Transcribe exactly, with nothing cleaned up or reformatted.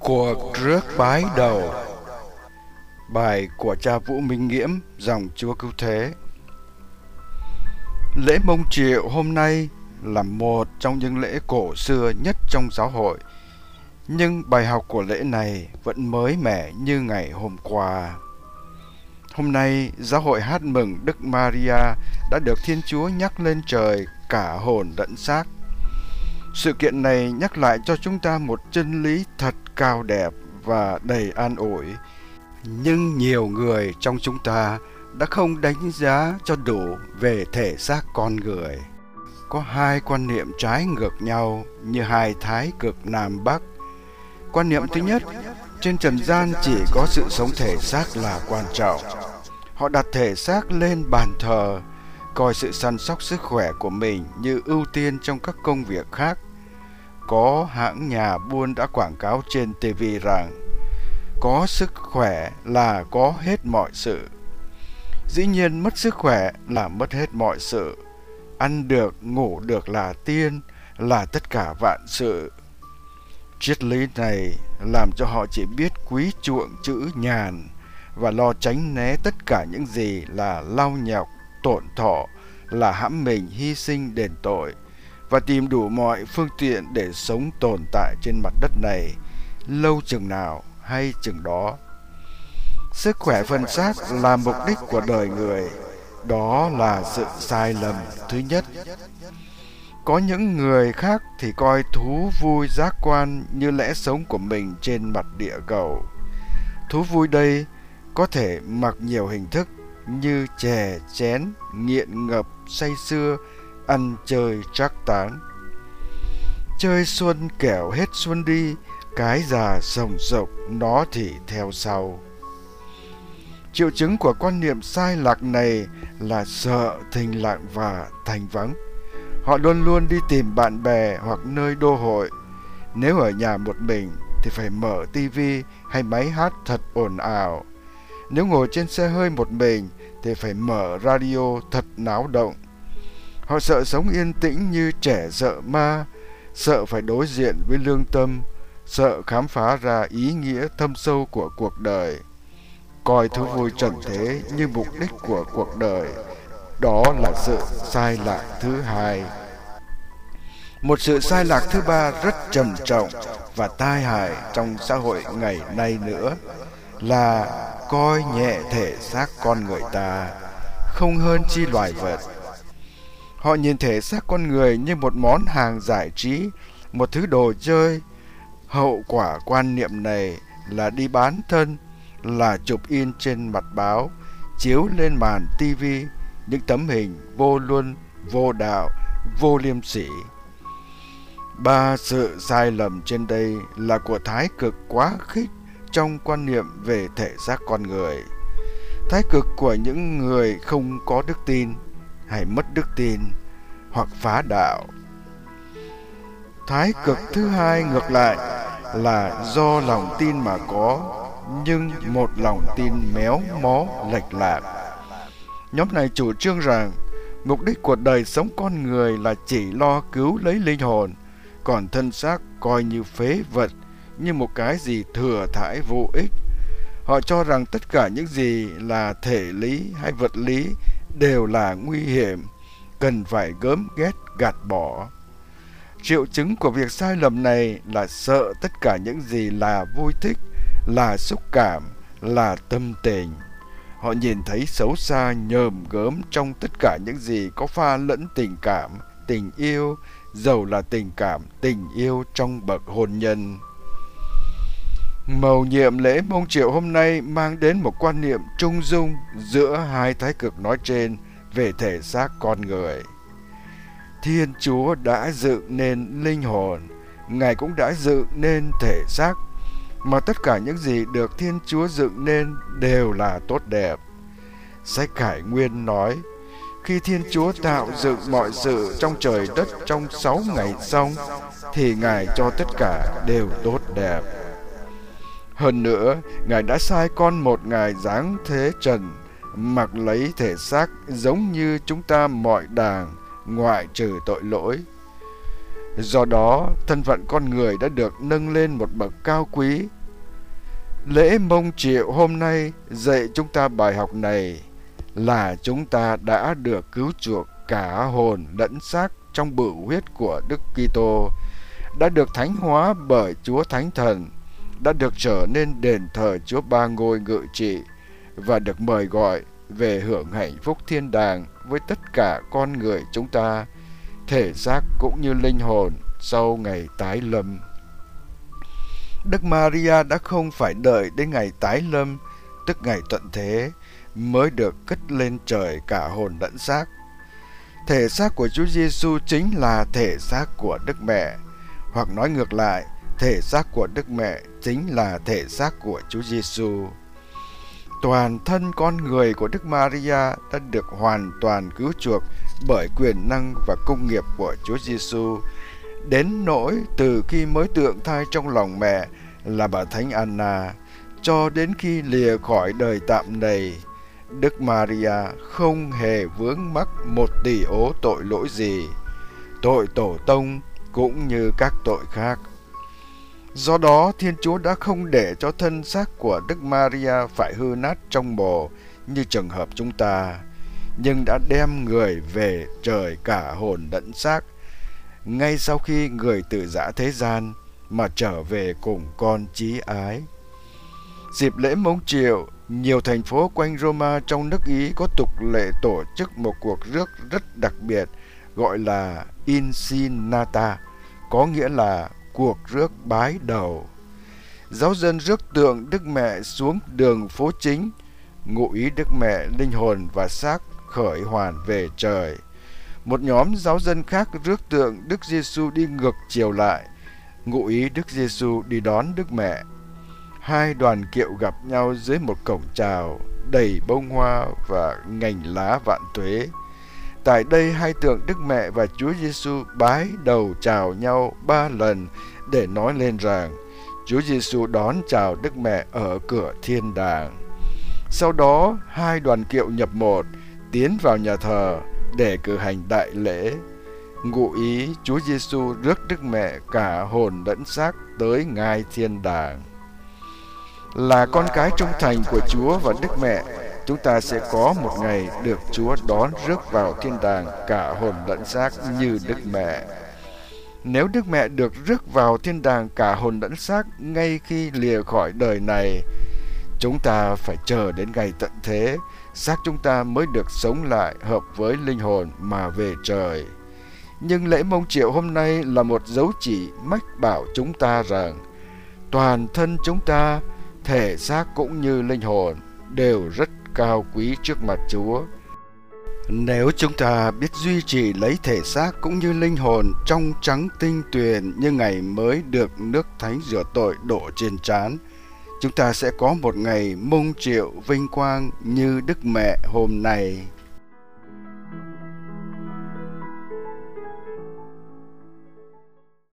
Cuộc rước bái đầu. Bài của cha Vũ Minh Nghiễm, dòng Chúa Cứu Thế. Lễ mông triệu hôm nay là một trong những lễ cổ xưa nhất trong giáo hội, nhưng bài học của lễ này vẫn mới mẻ như ngày hôm qua. Hôm nay, giáo hội hát mừng Đức Maria đã được Thiên Chúa nhắc lên trời cả hồn lẫn xác. Sự kiện này nhắc lại cho chúng ta một chân lý thật cao đẹp và đầy an ủi. Nhưng nhiều người trong chúng ta đã không đánh giá cho đủ về thể xác con người. Có hai quan niệm trái ngược nhau như hai thái cực Nam Bắc. Quan niệm thứ nhất, trên trần gian chỉ có sự sống thể xác là quan trọng. Họ đặt thể xác lên bàn thờ, coi sự săn sóc sức khỏe của mình như ưu tiên trong các công việc khác. Có hãng nhà buôn đã quảng cáo trên ti vi rằng có sức khỏe là có hết mọi sự. Dĩ nhiên mất sức khỏe là mất hết mọi sự. Ăn được, ngủ được là tiên, là tất cả vạn sự. Triết lý này làm cho họ chỉ biết quý chuộng chữ nhàn và lo tránh né tất cả những gì là lau nhọc, tổn thọ, là hãm mình hy sinh đền tội, và tìm đủ mọi phương tiện để sống tồn tại trên mặt đất này lâu chừng nào hay chừng đó. Sức khỏe phần xác là mục đích của đời người. Đó là sự sai lầm thứ nhất. Có những người khác thì coi thú vui giác quan như lẽ sống của mình trên mặt địa cầu. Thú vui đây có thể mặc nhiều hình thức như chè chén, nghiện ngập, say sưa, ăn chơi trác táng. Chơi xuân kẻo hết xuân đi, cái già sồng sộc nó thì theo sau. Triệu chứng của quan niệm sai lạc này là sợ thinh lặng và thành vắng. Họ luôn luôn đi tìm bạn bè hoặc nơi đô hội. Nếu ở nhà một mình thì phải mở ti vi hay máy hát thật ồn ào. Nếu ngồi trên xe hơi một mình thì phải mở radio thật náo động. Họ sợ sống yên tĩnh như trẻ sợ ma, sợ phải đối diện với lương tâm, sợ khám phá ra ý nghĩa thâm sâu của cuộc đời. Coi thú vui trần thế như mục đích của cuộc đời. Đó là sự sai lạc thứ hai. Một sự sai lạc thứ ba rất trầm trọng và tai hại trong xã hội ngày nay nữa là coi nhẹ thể xác con người ta, không hơn chi loài vật. Họ nhìn thể xác con người như một món hàng giải trí, một thứ đồ chơi. Hậu quả quan niệm này là đi bán thân, là chụp in trên mặt báo, chiếu lên màn ti vi những tấm hình vô luân, vô đạo, vô liêm sỉ. Ba sự sai lầm trên đây là của thái cực quá khích trong quan niệm về thể xác con người. Thái cực của những người không có đức tin hay mất đức tin hoặc phá đạo. Thái cực thứ hai ngược lại là do lòng tin mà có, nhưng một lòng tin méo mó lệch lạc. Nhóm này chủ trương rằng mục đích của đời sống con người là chỉ lo cứu lấy linh hồn, còn thân xác coi như phế vật, như một cái gì thừa thãi vô ích. Họ cho rằng tất cả những gì là thể lý hay vật lý đều là nguy hiểm, cần phải gớm ghét gạt bỏ. Triệu chứng của việc sai lầm này là sợ tất cả những gì là vui thích, là xúc cảm, là tâm tình. Họ nhìn thấy xấu xa nhờm gớm trong tất cả những gì có pha lẫn tình cảm, tình yêu, dầu là tình cảm, tình yêu trong bậc hôn nhân. Mầu nhiệm lễ mông triệu hôm nay mang đến một quan niệm trung dung giữa hai thái cực nói trên về thể xác con người. Thiên Chúa đã dựng nên linh hồn, Ngài cũng đã dựng nên thể xác, mà tất cả những gì được Thiên Chúa dựng nên đều là tốt đẹp. Sách Khải Nguyên nói, khi Thiên Chúa tạo dựng mọi sự trong trời đất trong sáu ngày xong, thì Ngài cho tất cả đều tốt đẹp. Hơn nữa, Ngài đã sai con một Ngài giáng thế trần, mặc lấy thể xác giống như chúng ta mọi đàng, ngoại trừ tội lỗi. Do đó, thân phận con người đã được nâng lên một bậc cao quý, Lễ mông triệu hôm nay dạy chúng ta bài học này là chúng ta đã được cứu chuộc cả hồn lẫn xác trong bửu huyết của Đức Kitô, đã được thánh hóa bởi Chúa Thánh Thần, đã được trở nên đền thờ Chúa Ba Ngôi ngự trị và được mời gọi về hưởng hạnh phúc thiên đàng với tất cả con người chúng ta, thể xác cũng như linh hồn sau ngày tái lâm. Đức Maria đã không phải đợi đến ngày tái lâm, tức ngày tận thế, mới được cất lên trời cả hồn lẫn xác. Thể xác của Chúa Giêsu chính là thể xác của Đức Mẹ, hoặc nói ngược lại, thể xác của Đức Mẹ chính là thể xác của Chúa Giêsu. Toàn thân con người của Đức Maria đã được hoàn toàn cứu chuộc bởi quyền năng và công nghiệp của Chúa Giêsu, đến nỗi từ khi mới tượng thai trong lòng mẹ là bà Thánh Anna cho đến khi lìa khỏi đời tạm này, Đức Maria không hề vướng mắc một tỳ ố tội lỗi gì, tội tổ tông cũng như các tội khác. Do đó, Thiên Chúa đã không để cho thân xác của Đức Maria phải hư nát trong mồ như trường hợp chúng ta, nhưng đã đem người về trời cả hồn lẫn xác, ngay sau khi người từ giã thế gian mà trở về cùng con chí ái. Dịp lễ mông triệu, nhiều thành phố quanh Roma trong nước Ý có tục lệ tổ chức một cuộc rước rất đặc biệt gọi là Insinata, có nghĩa là cuộc rước bái đầu. Giáo dân rước tượng Đức Mẹ xuống đường phố chính, ngụ ý Đức Mẹ, linh hồn và xác khởi hoàn về trời. Một nhóm giáo dân khác rước tượng Đức Giêsu đi ngược chiều lại, ngụ ý Đức Giêsu đi đón Đức Mẹ. Hai đoàn kiệu gặp nhau dưới một cổng chào đầy bông hoa và ngành lá vạn tuế. Tại đây, hai tượng Đức Mẹ và Chúa Giêsu bái đầu chào nhau ba lần để nói lên rằng Chúa Giêsu đón chào Đức Mẹ ở cửa thiên đàng. Sau đó, hai đoàn kiệu nhập một, tiến vào nhà thờ để cử hành đại lễ, ngụ ý Chúa Giêsu rước Đức Mẹ cả hồn lẫn xác tới ngai thiên đàng. Là con cái trung thành của Chúa và Đức Mẹ, chúng ta sẽ có một ngày được Chúa đón rước vào thiên đàng cả hồn lẫn xác như Đức Mẹ. Nếu Đức Mẹ được rước vào thiên đàng cả hồn lẫn xác ngay khi lìa khỏi đời này, chúng ta phải chờ đến ngày tận thế, xác chúng ta mới được sống lại hợp với linh hồn mà về trời. Nhưng lễ mông triệu hôm nay là một dấu chỉ mách bảo chúng ta rằng toàn thân chúng ta, thể xác cũng như linh hồn, đều rất cao quý trước mặt Chúa. Nếu chúng ta biết duy trì lấy thể xác cũng như linh hồn trong trắng tinh tuyền như ngày mới được nước thánh rửa tội đổ trên trán, chúng ta sẽ có một ngày mông triệu vinh quang như Đức Mẹ hôm nay.